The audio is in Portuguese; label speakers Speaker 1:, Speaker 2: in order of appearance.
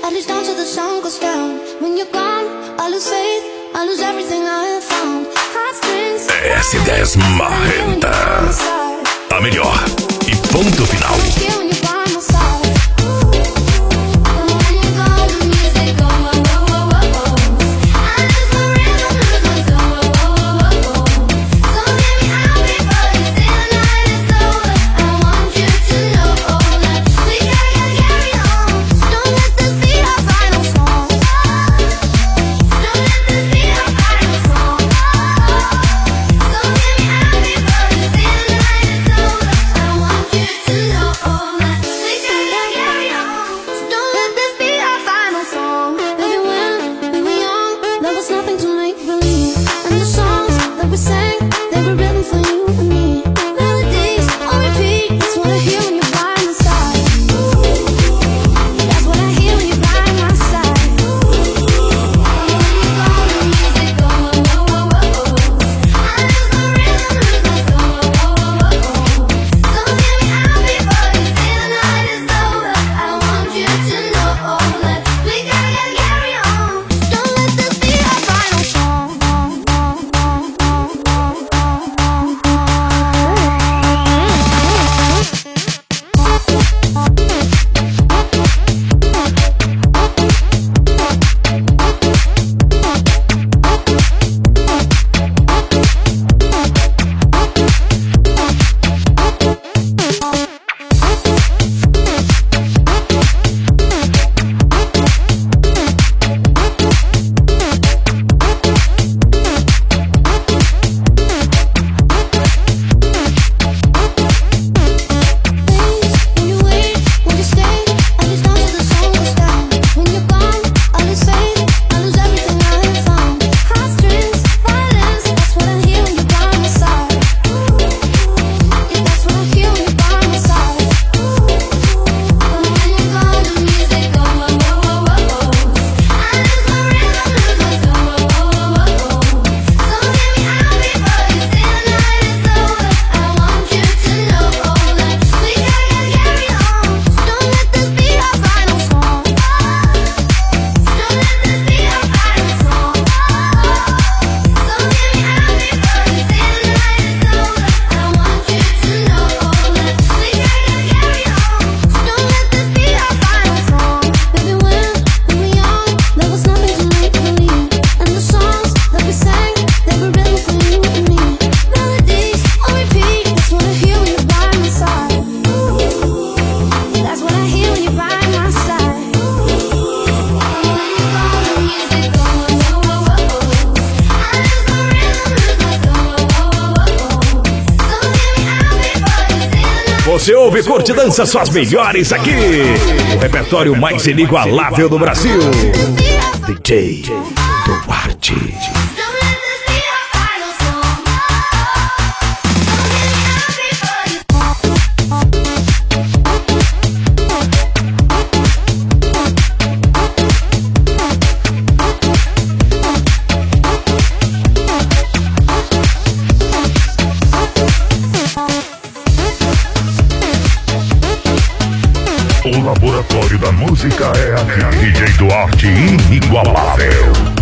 Speaker 1: I reach down till the sun goes down. When you're gone, I lose faith, I lose everything I have found. Heartstrings.
Speaker 2: S10 Marreta. A melhor. E ponto final. Você ouve, curte, dança só as melhores aqui. O repertório mais inigualável do Brasil. DJ Duarte.
Speaker 3: O laboratório da música é aqui. DJ Duarte inigualável.